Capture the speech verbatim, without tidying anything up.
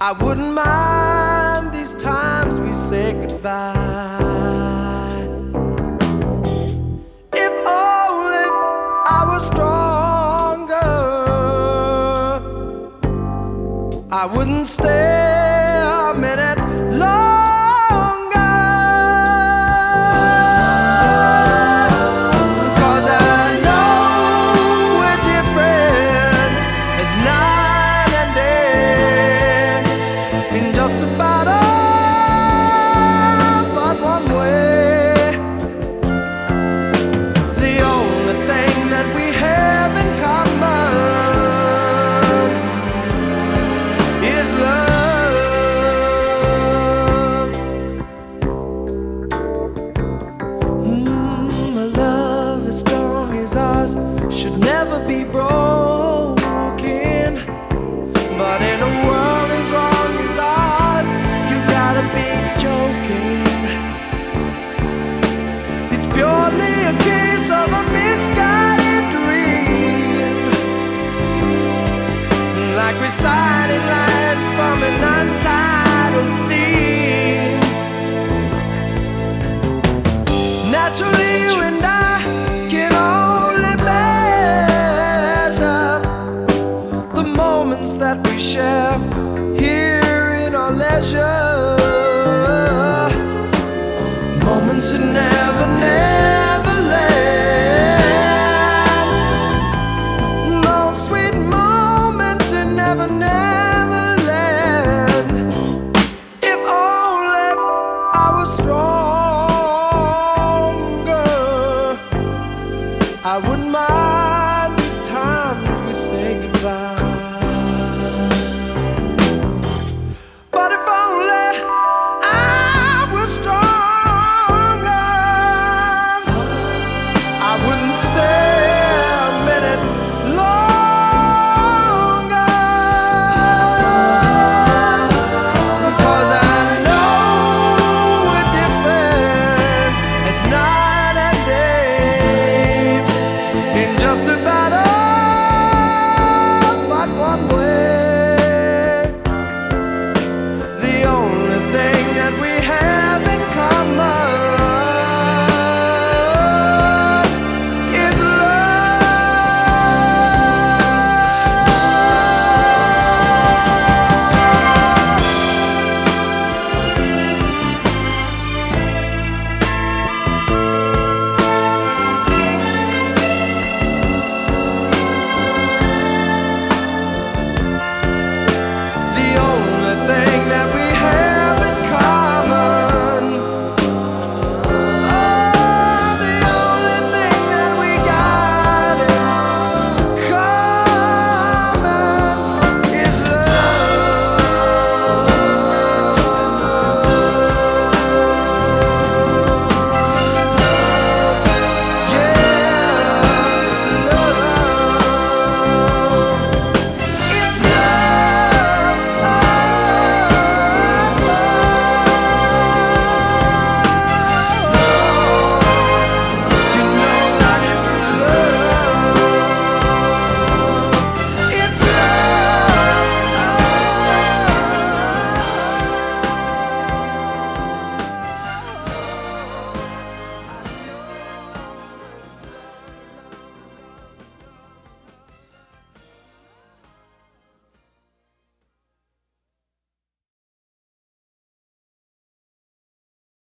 I wouldn't mind these times we say goodbye. If only I was stronger, I wouldn't stay a minute longer. 'Cause I know we're different as night and day in just about all but one way. The only thing that we have in common is love. Mm, a love as strong as ours should never be broken. But in a world as wrong as ours, you gotta be joking. It's purely a case of a misguided dream, like reciting lines from an untitled theme. Naturally, you and I can only measure the moments that we share here in our leisure. Moments that never